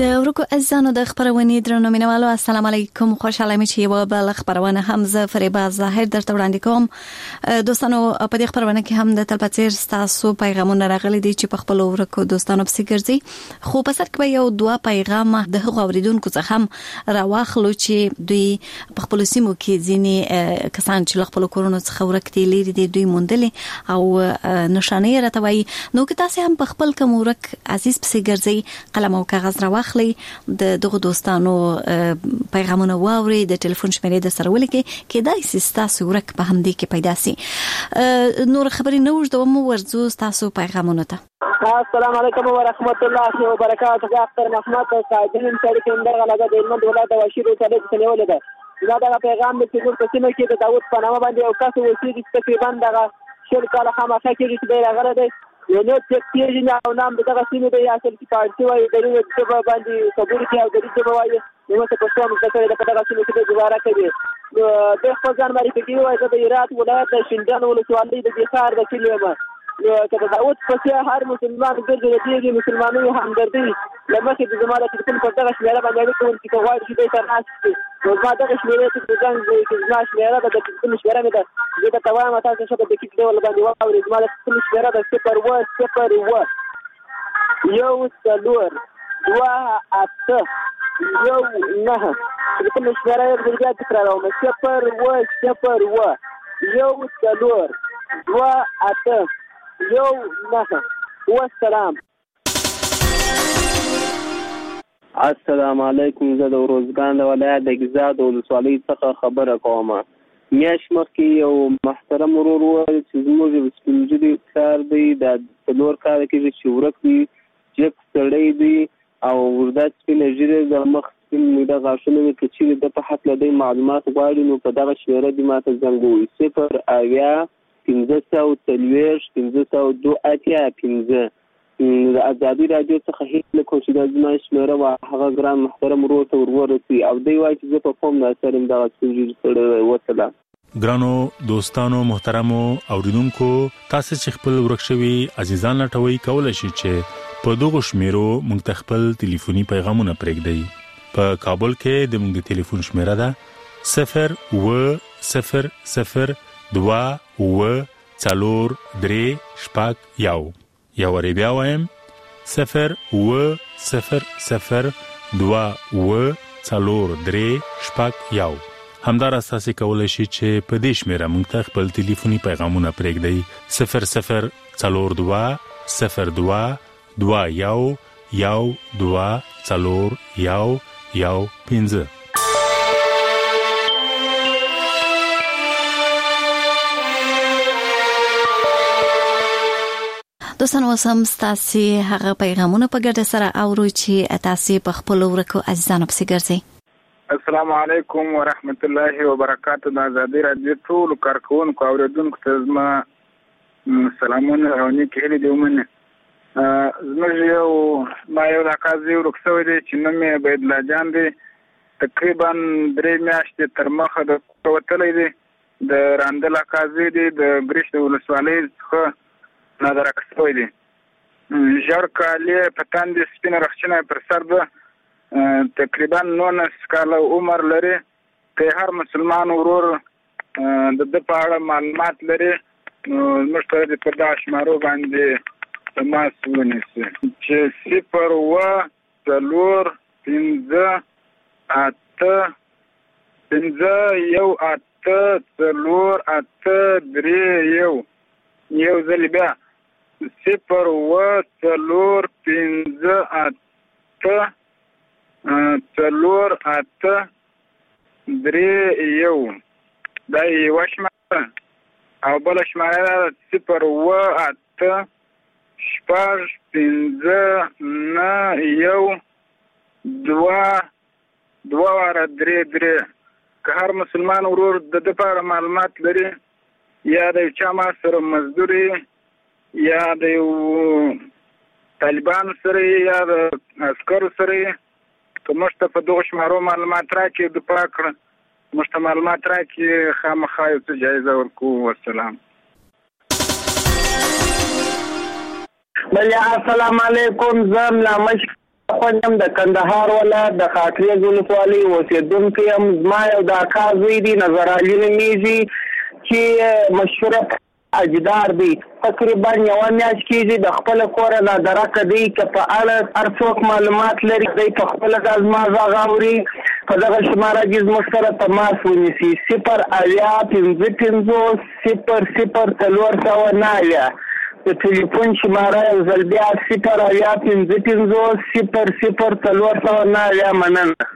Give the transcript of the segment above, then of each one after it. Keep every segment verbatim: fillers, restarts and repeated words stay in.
د ورکو عزیزانو د خبرونې درنو مینوالو السلام علیکم، خوشاله مې چې یو بل خبرونه هم زه فریبا ظاهر درته وړاندې کوم. دوستانو په دې خبرونه کې هم د تلپاتیر تاسو پیغامونه راغلي دي چې په خپل ورکو دوستانو پسې ګرځي، خو په سر کې به یو دوه پیغام د هغو اوریدونکو څخه هم راواخلو چې دوی په خپل سیمو کې ځینې کسان چې خپل کورونو څخه ورک دي لري دي دوی موندلې او نشانه راته وایي. نو که تاسو هم په خپل کوم ورک عزیز پسې ګرځي، قلم او کاغذ راواخلئ، د دغه دوستانو پیغامونه واوري، د ټلیفون شمیرې د سره ولیکئ، کېدای شي ستاسو ورک په همدې کې پیدا سي. نور خبرې نه اوږدوم، ورځو ستاسو پیغامونو ته. السلام علیکم ورحمت الله وبرکاته. ډاکټر محمد صادقین سره کوم دغه لګا د هلمند ولایت واشیر ته تللی ده. دا دغه پیغام د څګور په سیمه کې د داوود په نامه باندې یو کس وسیږي چې تقریبا دغه شل کاله خامخا کېږي چې دی راغلی دی. یو نو چې کېږي او نام دغه سیمه دی اصل کې پارټي وایي د دې څه باندې خبرې کوي او د دې څه وایي نو څه په څه مستقل د دغه سیمه کې گزاره کوي. د خپل ځان باندې کوي وایي د هرات ولایت د شینډان ولسوالۍ د بخار د کلیمه که د داوود په هر مسلمان ګرځي دیږي مسلمانانو همدردي لمخې د زماده ټلیفون په دغه شمیره باندې کوم چې کوی چې د ترناست نو ما دغه شمیره چې ځان کې ځما شمیره د ټلیفون شمیره مې ده زه د توام تاسو څخه د کیټ ډول باندې واوري زما د ټلیفون شمیره د صفر و صفر و یو څلور دوه اته یو نه ټلیفون شمیره یې بیا تکراروم صفر و صفر و یو څلور دوه اته یو نه. والسلام. السلام علیکم. زه د روزګان د ولایت د ګیزاد ولسوالۍ څخه خبره کوم. میاشت مخکې یو محترم ورور وویل چې زموږ سپین ږیري پلار دی د څلور کاله کېږي چې ورک دی، جګ سړی دی او ورده سپینه ږیره د مخ سپین میده غاښونه وي. که چیرې د په هکله دی معلومات غواړي نو په دغه شمیره دې ماته زنګ ووهي صفر اویا پنځه سوه څلوېښت پنځه سوه دوه اتیا پنځه. د ازادي راډیو څخه هیله کوم چې دا زما شمیره وه هغه ګران محترم ورور ته ور ورسوي او دی وایي چې زه په قوم ناصر یم دغه سپین ږیري سړی. وسلام. ګرانو دوستانو محترمو اوریدونکو، تاسو چې خپل ورک شوي عزیزان لټوي کولای شئ چې په دغه شمیرو موږ ته خپل ټلیفوني پیغامونه پرېږدئ. په کابل کې د موږ د ټلیفون شمیره ده صفر و صفر صفر دوه و څلور درې شپږ یو. یو وری بیا وایم صفر و صفر صفر دوه و څلور درې شپږ یو. همدارس تاسو کولای شئ چې په دې شمیره موږ ته خپل ټلیفوني پیغامونه پرېږدئ صفر صفر څلور دوه صفر دوه دوه یو یو دوه څلور یو یو پنځه. دوستانو وسم ستاسو هغه پیغامونه په ګډه سره اورو چې تاسو په خپل ورکو عزیزانو پسې ګرځي. السلام علیکم ورحمت الله وبرکاته. د ازادي راډیو ټول کارکونکو اوریدونکو ته زما سلامونه او نیکې هیلې دي ومنه. زموږ یو ما یو راکازي ورکسوی دی چې نوم یې عبیدالله جان دی، تقریبا درې میاشتې تر مخه د وتلی دی، د راندل راکازي دی، د ګریش د ولسوالۍ څخه نظر اکسوی دی. ژړ کالې په تاندې سپینه رخچینه پر سر ده، تقریبا نولس کاله عمر لري. که هر مسلمان ورور د ده په اړه معلومات لري نو موږ ته د په دغه شمارو باندې تماس ونیسي چې صفر اوه څلور پنځه اته پنځه یو اته څلور اته درې یو یو ځل بیا صفر اوه څلور پنځه اته څلور اته درې یو. دا یوه شماره او بله شماره صفر اوه اته شپږ پنځه نه یو دوه دوه واره درې درې. که هر مسلمان ورور د ده په اړه معلومات لري، یا د یو چا ما سره مزدوري، یا د یو طالبانو سره، یا د عسکرو سره، که موږ ته په دغو شمارو معلومات راکړي دفاع کړه موږ ته معلومات راکړي خامخا یو څه جایزه ورکوو. والسلام. بله السلام علیکم. زه ملا مشک خوندم د کندهار ولایت د خاکریز ولسوالۍ اوسېدونکی یم. زما یو د اکا زوی دی نظر علي نومیږي چې مشهوره اجدار دی. تقریبا یوه میاشت کېږي د خپله کوره دا درکه دی که په اړه هر څوک معلومات لري دی په خپله دا زما غږ اوري په دغه شماره کې زموږ سره تماس ونیسي. صفر اویا پنځه پنځوس صفر صفر څلور سوه نه اویا د ټلیفون شماره یو ځل بیا صفر اویا پنځه پنځوس صفر صفر څلور سوه نه اویا. مننه.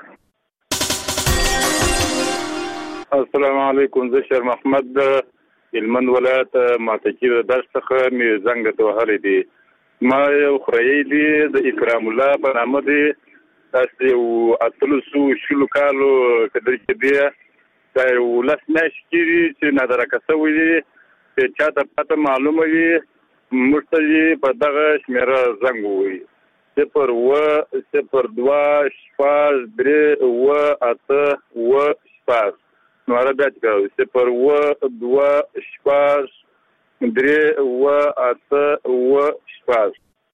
السلام علیکم. زه شیر محمد هلمند ولایت ماتکي د درس څخه مې زنګ ته وهلی دی. ما یو خوريي دی د اکرام الله په نامه دی. تاسو یو اتلسو شلو کالو کدر کې دی دا یو لس میاشتې کېږي چې نادرکه سوی دی چې چاته پته معلومه وي موږ ته یې په دغه شمېره زنګ ووایي. صفر اوه صفر دوه شپږ درې اوه اته اوه شپږ. نو عربی کوي صفر اوه دوه شپږ درې اوه اته اوه شپږ.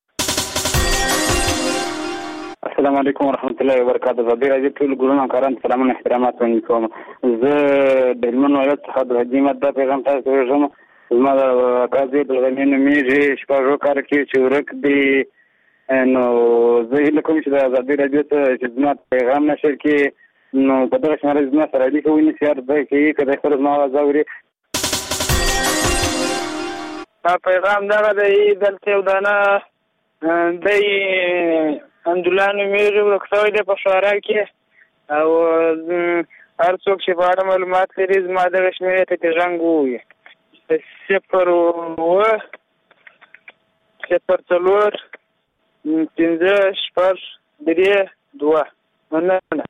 السلام علیکم ورحمۃ اللہ وبرکاتہ. زه ډیر ټول ګورم کاران سلامونه احترامات وړاندې کوم. زه د هلمند ولایت څخه د حاجي احمد دا پیغام تاسو ته ورسوم. زما د قاضي بلغني نومیږي شپږو کار کې چې ورک دی. نو زه هیله کوم چې د ازادي راډیو ته چې زما پیغام نشر کړي نو په دغه شماره زما سره اړیکه ونیسي هر ځای کې که د خپل زما اواز اوري. دا پیغام دغه دی دلته یو دانه دی حمدالله نومیږي ورک شوی دی په شعرا کې او هر څوک چې په اړه معلومات لري زما دغه شمېرې ته ترې زنګ ووایي. صفر اوه صفر څلور پنځه شپږ درې دوه. مننه.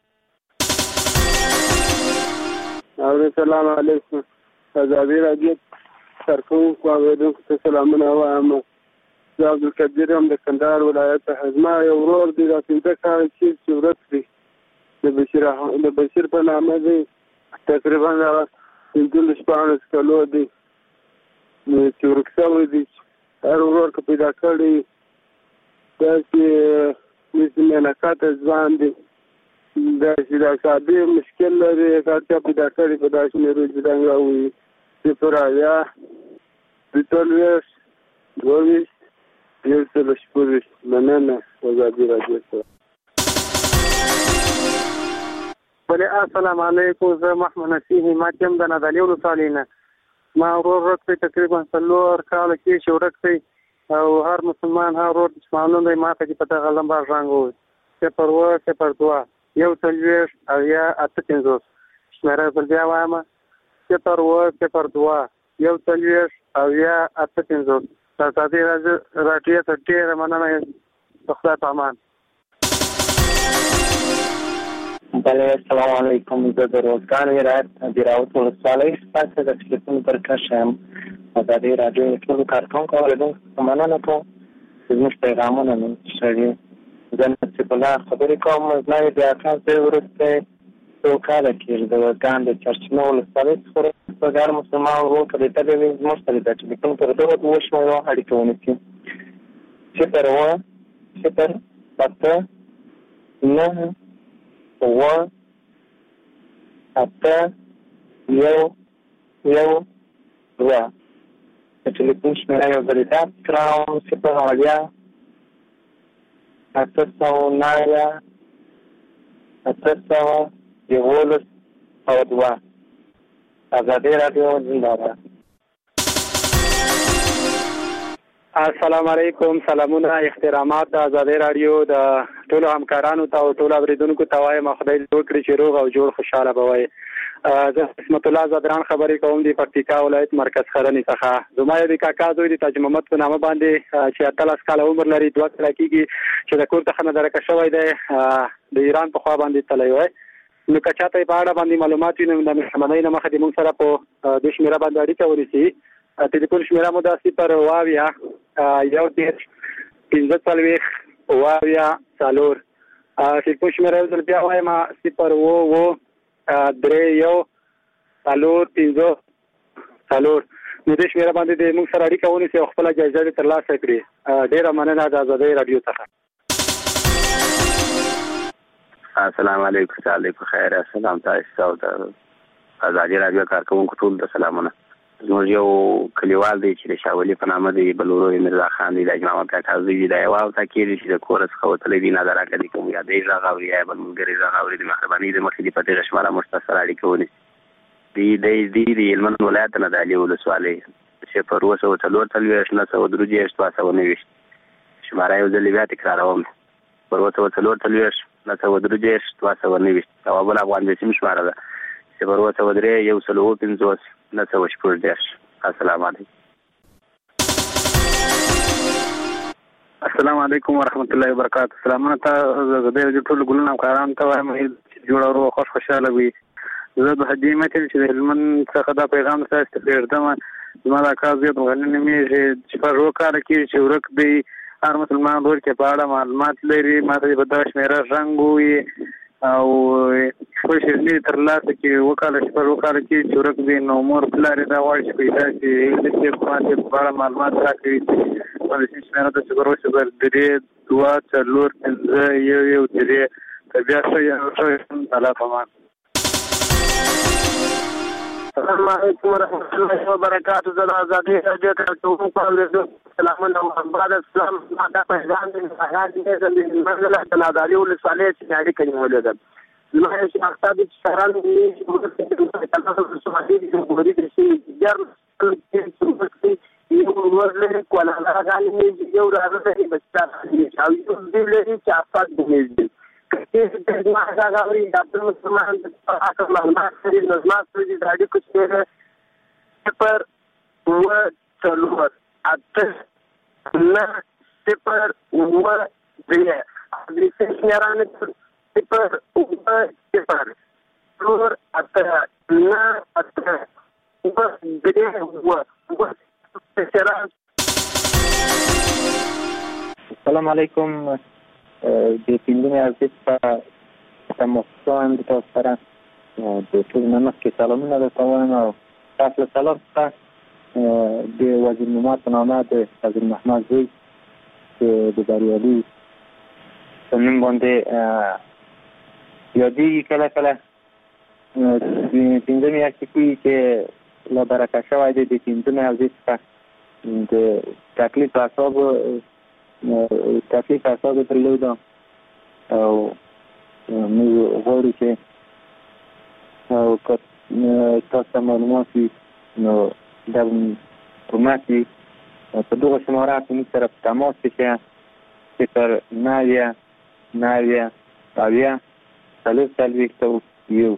السلام علیکم. ازادي راډیو کارکوونکو اورېدونکو ته سلامونه وایم. زه عبدالقدیر یم د کندهار ولایت څخه. زما یو ورور دی دا پنځه کاله کېږي چې ورک دی د بشیر د بشیر په نامه دی. تقریبا هغه پنځلس شپاړس کلو دی چې ورک شوی دی. هر ورور که پیدا کړی داسې داسې مینهکاته ځوان دی داسې د اعصابي مشکل لري که چا پیدا کړي په داسې شمېرو چې زنګ راووایي. صفر اویا دوه څلوېښت دوه ویشت یو سل شپږ ویشت. مننه. ازادي راډیو سره. بلې السلام علیکم. زه محمد نصیح حماد یم د نادعلي ولسوالۍ نه. ما ورور ورک دی تقریبا څلور کاله کېږي چې ورک دی او هر مسلمان هر ورور چې معلوم دی ما ته چې په دغه لمبه زنګ ووایي. صفر اوه صفر دوه یو څلوېښت اویا اته پنځوس. شمېره بل بیا وایم صفر اوه صفر دوه یو څلوېښت اویا اته پنځوس. د ازادي راډیو ته ډېره مننه. د خدای په امان. بله السلام علیکم. زه د روزګان ولایت د راوت ولسوالۍ څخه د ټلیفون پر کش یم. ازادي راډیو ټولو کارکوونکو اورېدونکو ته مننه کوم چې زموږ پیغامونه مې شریک. زه نصیب الله خبرې کوم. زما یې د اکا زوی وروسته څو کاله کېږي د روزګان د چرچینو ولسوالۍ څخه وروسته هر مسلمان ورور که لیدلی وي زموږ سره د ټلیفون پر دغو دوو شمېرو اړیکه ونیسي. صفر اوه صفر اته نه اوه اته یو یو دوه. د ټلیفون شمېره یو ځل یې یاد کړم صفر اویا اته سوه نه اویا اته سوه یولس او دوه. ازادي راډیو زنده باد. السلام علیکم. سلامونه احترامات د ازادي راډیو د ټولو همکارانو ته او ټولو اورېدونکو ته وایم خدای دې وکړي چې روغ او جوړ خوشحاله به وئ. زه قسمت الله زادران خبرې کوم د پکتیکا ولایت مرکز خرنې څخه. زما یو د کاکا زوی د تاج محمد په نامه باندې چې اتلس کاله عمر لري دوه کاله کېږي چې د کور څخه نادرکه شوی دی د ایران په خوا باندې تللی وی. نو که چاته یې په اړه باندې معلومات وي نو د مهربانۍ نه مخه دې موږ سره په دې شمېره باندې اړیکه ونیسي. ټلیفون شمېره مو دا صفر اوه اویا یو دېرش پنځه څلوېښت اوه اویا څلور. ټلیفون شمېره یو ځل بیا وایم صفر اوه اوه درې یو څلور پنځه څلور. نو دې شمېره باندې دې موږ سره اړیکه ونیسي او خپله جایزه دې ترلاسه کړي. ډېره مننه د ازادۍ راډیو څخه. السلام علیکم. تعالی په خیر. السلام تاسو ته ازادي رادیو کارکونکو ټول ته سلامونه. زموږ یو کلیوال دی چې د شاولي په نامه دی، بلورو مرزا خان دی، د اجماع کاکا زوی دی. دا یو وخت کېږي چې د کور څخه وتلی دی، نادره کړي کوم یا دی غږ اوري یا بل ملګري غږ اوري، د مهرباني د مخې دې په دغه شماره مختصر اړیکه ونیسي. دی دی دی د هلمند ولایت نه د علي ولسوالۍ صفر اووه سوه څلور څلوېښت نهه سوه درې دېرش دوه سوه نهه ویشت شماره یو ځل بیا تکراروم: صفر اووه سوه څلور څلوېښت نهه سوه درې دېرش دوه سوه نهه ویشت. او بل افغان د سیم شماره ده صفر اووه سوه درې یو سل اووه پنځوس نهه سوه شپږ دېرش. السلام علیکم. السلام علیکم ورحمت الله وبرکاته. سلامونه ته د ټولو ګلونو همکارانو ته وایم چې جوړ او خوش خوشاله وي. زه د حجي متل چې د هلمند څخه دا پیغام تاسو ته پرېږدم. زما د کار زیات غني نومېږي چې په روکه کې چې ورک دی هر مسلمان ورور کې په اړه معلومات لري. ما ته په دا شمیره رنګ وي او خپل شرنی تر لاسه کې وکاله چې په وکاله کې چې ورک دی نو مور پلار دا وایي چې پیدا چې د دې په اړه په اړه معلومات راکړي. په دې شمیره د صبر او صبر درې دوه څلور پنځه یو یو درې بیا څه یو تعالی پامان. السلام علیکم ورحمۃ اللہ وبرکاتہ. زه آزادی رادیو کارکونکو اوریدونکو سلامونه او بعد اسلام دا پیغام دی هغه د منځله تنادالي ولسوالۍ چې اړیکه نیولې ده. زما چې مقصد چې شهران دي چې تاسو سمادي د جمهوریت رئیس جرم کې یو ورلې کولا راغلي یو راغلي بچا او یو دې لري چې افات دي چې د ما غاوري د مسلمان په حق معلومات لري. نظمات لري د اړیکو چې پر و څلور اته نه صفر اووه درې د شمیرانې صفر اووه صفر څلور اته نه اته اووه درې اووه اووه. السلام علیکم. د پنځمې ارزښت په تماسان د تاسو سره د ټول نمک کې سلامونه درته وایم او تاسو له سلام څخه د وزیر نومات په نامه د وزیر محمد زوی چې د بریالي په نوم باندې یادېږي کله کله. د پنځمې ارزښت چې لا برکه شوی دی د پنځمې ارزښت څخه د تکلیف اعصابو تکلیف اعصاب درلوده او موږ غواړو چې او که تاسو معلومات وي نو دا په ما کې په دغه شماره کې موږ سره په تماس کې صفر نهه نهه اویا څلور څلوېښت یو.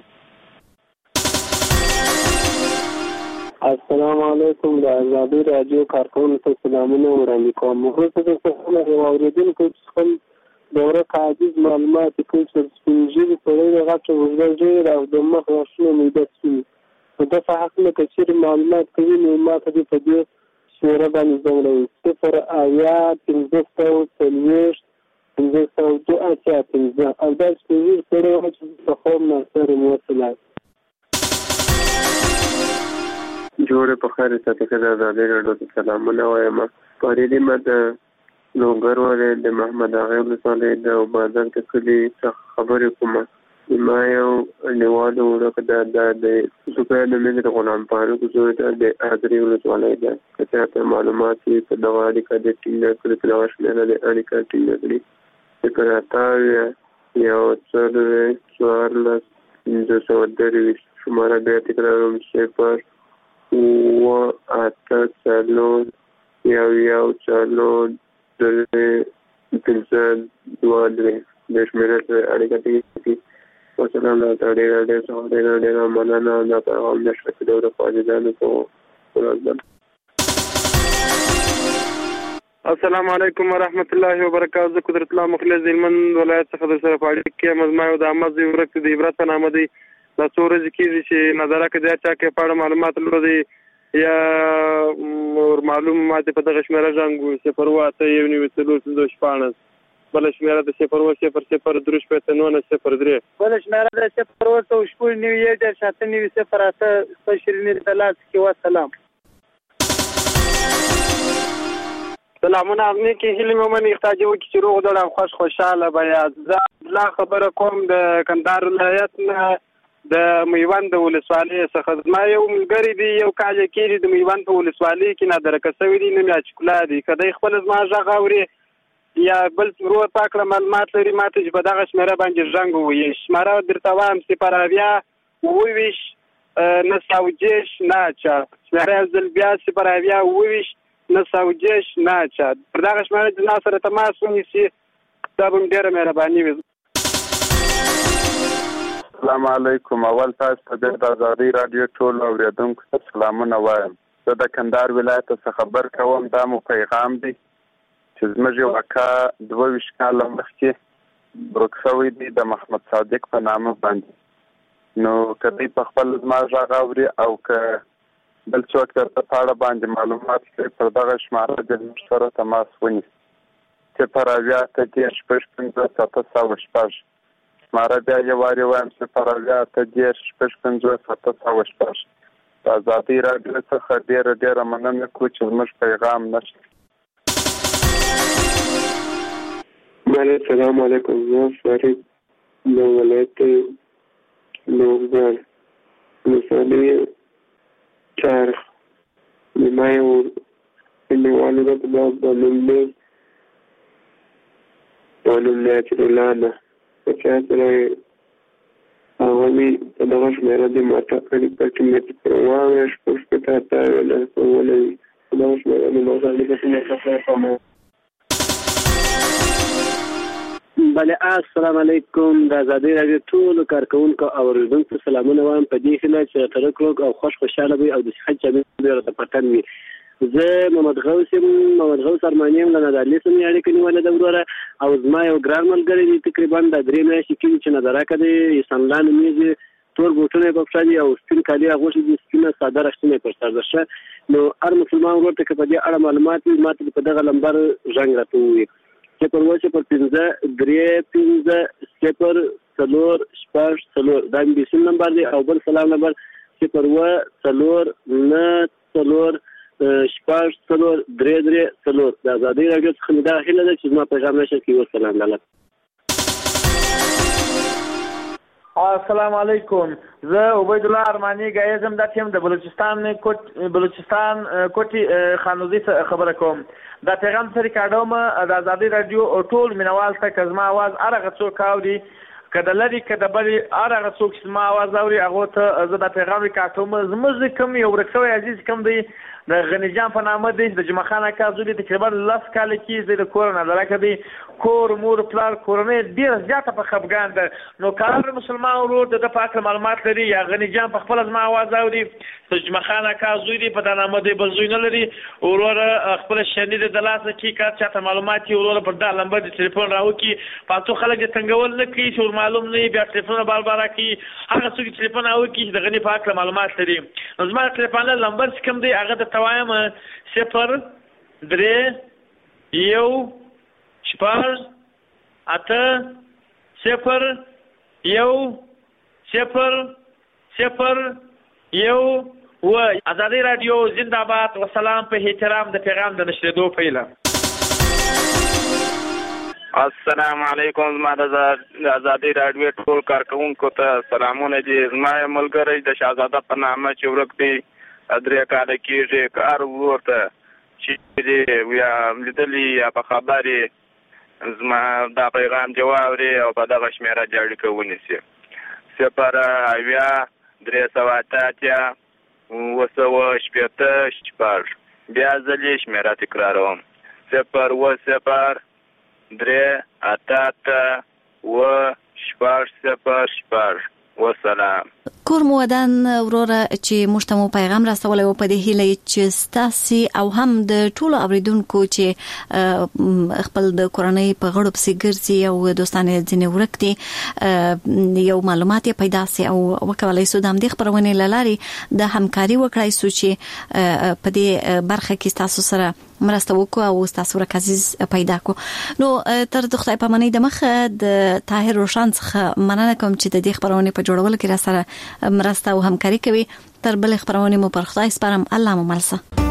السلام علیکم. د آزادي رادیو کارکونکو ته سلامونه وړاندې کوم. وروسته د څه یو اورېدونکو خپل د ورک عاجز معلومات کوي چې سپین ږیري سړی د غټه اوږده ږیره او د مخ غاښونه میده سوي نو ده په هکله که چېرې معلومات کوي نو ما ته دې په دې شمېره باندې زنګوي: صفر اویا پنځه سوه څلوېښت پنځه سوه دوه اتیا پنځه. او دا سپین ږیري سړی وایي چې په خوب ناستری مو وسلای. جوړه په خیر ساتي که د آزادي راډیو ته سلامونه وایم. پارېدي ما د لوګر ولایت د محمد اغا ولسوالۍ د بازار د کلي څخه خبرې کوم. ما یو نړیوال ورک د د سوپر نومې د غلام فاروق زوی د حاضري ولسوالۍ ده. که چاته معلومات وي په دغه اړیکه د ټینګه کړي په دغه شمېره د اړیکه ټینګه کړي صفر اته اویا یو څلوېښت څوارلس پنځه سوه درویشت. شماره بیا تکراروم: صفر اووه اته څلور یو یو څلور درې پنځه دوه درې. د شمېرې سره اړیکه ټینګه کړي. وسلام ډاکټر ډېره ډېره څخه ډېره ډېره مننه. دا پیغام د اشرفي دوره فاجدانو په ورځ. السلام علیکم ورحمت الله وبرکاته. زه قدرت الله مخلص د هلمند ولایت څخه در سره په اړیکه کې یم. زما یو د احمد زوی ورک د عبرت په نامه دی. دا څو ورځې کېږي چې نظره که د چا کې په اړه معلومات لري یا معلومات په دغه شمېره زنګ صفر اووه اته یو نوي څلور پنځوس شپاړس. بله شمېره د صفر اووه صفر صفر درې شپېته نولس صفر درې. بله شمېره د صفر اووه سوه شپږ نوي یو دېرش اته نوي صفر اته په شیریني د لاس کې. وسلام. سلامونه نیکی هیله مې منې احتاجو کې چې روغ جوړ او خوش خوشاله بیا زه لا خبره کوم د کندهار ولایت نه د میوند ولسوالۍ څخه زما یو ملګری دی یو کال کېږي د میوند په ولسوالۍ کې نادرکه سوی دی نوم یې چکلا دی که دی خپل زما غږ اوري یا بل ورور پاکړه معلومات لري ماته چې په دغه شمېره باندې زنګ ووایي شمېره درته وایم صفر اویا اووه ویشت نه سوه دېرش نه چا شمېره یو ځل بیا صفر اویا اووه ویشت نه سوه دېرش نه چا پر دغه شمېره د ما سره تماس ونیسي دا به م ډېره مهرباني وي. السلام علیکم. اول تاسو ته د آزادۍ راډیو ټولو اورېدونکو ته سلامونه وایم. زه د کندهار ولایت څخه خبر کوم. دا مو پیغام دی چې زموږ یو اکا دوه ویشت کاله مخکې ورک شوی دی د محمد صادق په نامه باندې. نو که دی په خپل زما غږ اوري او که بل څوک درته په اړه باندې معلومات لري پر دغه شماره د موږ سره تماس ونیسي. صفر اویا اته دېرش شپږ پنځوس اته سوه شپږ. شماره بیا یو وارې وایم صفر اویا اته دېرش شپږ پنځوس اته سوه شپږ. د ازادۍ راډیو څخه ډېره ډېره مننه کوو چې زموږ پیغام نشته. السلام علیکم. زه فرید د ولایت لوګر ولسوالۍ چارخ زما یو مینهوالو ده په دا د نوم دی او نوم دی اچرالله ده په چا سره هغه مې په دغه شمېره دې ماته کړي په کې مې پر واویا شپږ شپېته اته اویا لس اوولس په دغه شمېره دې ما سره لیکلي ماته خیر کوم. بله السلام علیکم. د آزادۍ راډیو ټولو کارکوونکو او اورېدونکو سلامونه وایم په دې هیله چې راته روغ او خوش خوشحاله وي او د صحت جامې راته پټن وي. زه محمد غوث یم محمد غوث ارماني یم له نادرلي سره مې اړیکه نیولې ده وروره او زما یو ګران ملګری دی تقریبا د درې میاشتې کېږي چې نادراکه دی احسان الله نومیږي تور بوټونه یې په پښه دي او سپین کالي اغوښتي دي سپینه ساده رښتونه یې پر سر ده ښه. نو هر مسلمان ورور ته که په دې اړه معلومات وي ما ته په دغه لمبر زنګ راته ووایي صفر اووه صفر پنځه درې پنځه صفر څلور شپږ څلور دا مې بېسیم نمبر دی او بل سلام نمبر صفر اووه څلور نه څلور شپږ څلور درې درې څلور. د آزادۍ راډیو څخه مې دا هیله ده چې زما پیغام نشر کړي. والسلام علیکم. السلام علیکم. زه عبیدالله ارماني ګایزم دا ټیم د بلوچستان کوټ بلوچستان کوټي خانوزي خبره کوم. دا پیغام سره کاډوم د آزادۍ راډیو ټول مینوال ته که زما اواز هر هغه څوک اوري که د لرې که د بلې هر هغه څوک چې زما اواز اوري هغو ته زه دا پیغام ریکاټوم. زموږ کوم یو ورک شوی عزیز کوم دی د غني جان په نامه دی د جمعه خان اکا زوی تقریبا لس کاله کېږي د کور نادراکه دی کور مور پلار کورنۍ ډېره زیاته په خفګان ده. نو که هر مسلمان ورور د ده په هکله معلومات لري یا غني جان په خپله زما اواز اوري د جمعه خان اکا زوی دی په دا نامه دی بل زوی نه لري وروره خپله شنې دی د لاسه کښي که چاته معلومات یې وروره پر دا لمبر د تلیفون راوکړي. پاتو خلک یې تنګول نه کوي چې ور معلوم نه وي بیا تلیفونونه بار باره کوي. هغه څوک چې تلیفون راوکړي چې د غني په هکله معلومات لري. نو زما تلیفون لمبر چې کوم دی هغه درته وایم صفر درې یو شپږ اته صفر یو صفر صفر یو اووه. آزادۍ راډیو زنده‌باد. وسلام په احترام د پیغام د نشرېدو پیله. السلام علیکم. زما د آزادۍ راډیو ټول کارکوونکو ته سلامونه دي. زما یو ملګری د شهزاده په نامه چې ورک دی درې کاله کېږي که هر ورور ته چې دی یا لیدلي یا په خبر یې زما دا پیغام دې واوري او په دغه شمېره دې اړیکه ونیسي. صفر اویا درې سوه اته اتیا اووه سوه شپېته شپږ. بیا ځل یې شمېره تکراروم صفر اووه صفر درې اته اته اووه شپږ صفر شپږ. والسلام. کور مو ودان وروره چې موږ ته مو پیغام رسولی و په دې هیله چې ستاسې او هم د ټولو اوریدونکو چې خپل د کورنۍ په غړو پسې ګرځي او دوستان یې ځینې ورک دي یو معلومات یې پیدا سي او وکولی سو د همدې خپرونې له لارې د همکاري وکړای سو چې په دې برخه کې ستاسو سره مرسته وکړو او ستاسو ورک عزیز پیدا کو. نو تر د خدای پامانۍ د مخه د طاهر روشن څخه مننه کوم چې د دې خپرونې په جوړولو کې را سره مرسته او همکاري کوي. تر بل خبرونه مو پر خدای سپارم. الله مو ملسه.